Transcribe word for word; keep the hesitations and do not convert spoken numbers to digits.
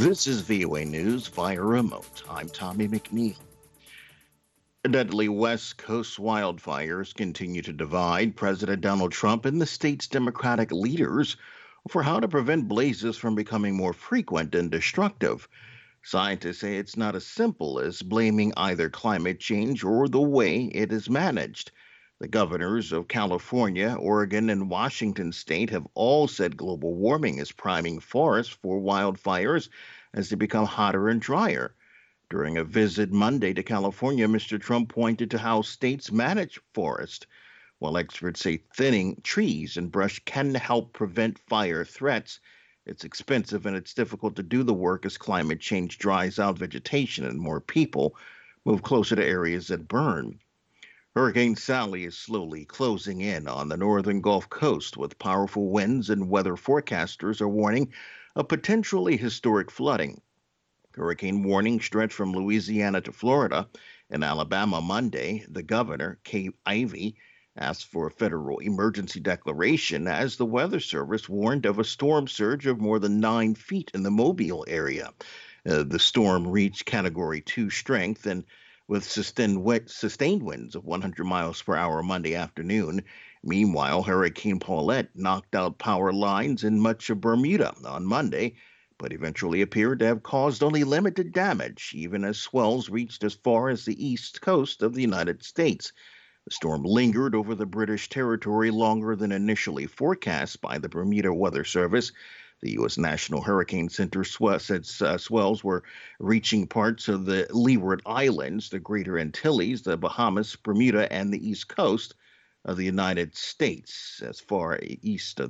This is V O A News via remote. I'm Tommy McNeil. Deadly West Coast wildfires continue to divide President Donald Trump and the state's Democratic leaders for how to prevent blazes from becoming more frequent and destructive. Scientists say it's not as simple as blaming either climate change or the way it is managed. The governors of California, Oregon, and Washington state have all said global warming is priming forests for wildfires as they become hotter and drier. During a visit Monday to California, Mister Trump pointed to how states manage forests. While experts say thinning trees and brush can help prevent fire threats, it's expensive and it's difficult to do the work as climate change dries out vegetation and more people move closer to areas that burn. Hurricane Sally is slowly closing in on the northern Gulf Coast with powerful winds, and weather forecasters are warning of potentially historic flooding. Hurricane warnings stretch from Louisiana to Florida. In Alabama Monday, the governor, Kay Ivey, asked for a federal emergency declaration as the Weather Service warned of a storm surge of more than nine feet in the Mobile area. Uh, the storm reached Category two strength and with sustained, sustained winds of one hundred miles per hour Monday afternoon. Meanwhile, Hurricane Paulette knocked out power lines in much of Bermuda on Monday, but eventually appeared to have caused only limited damage, even as swells reached as far as the east coast of the United States. The storm lingered over the British territory longer than initially forecast by the Bermuda Weather Service. The U S. National Hurricane Center said uh, swells were reaching parts of the Leeward Islands, the Greater Antilles, the Bahamas, Bermuda, and the East Coast of the United States, as far east of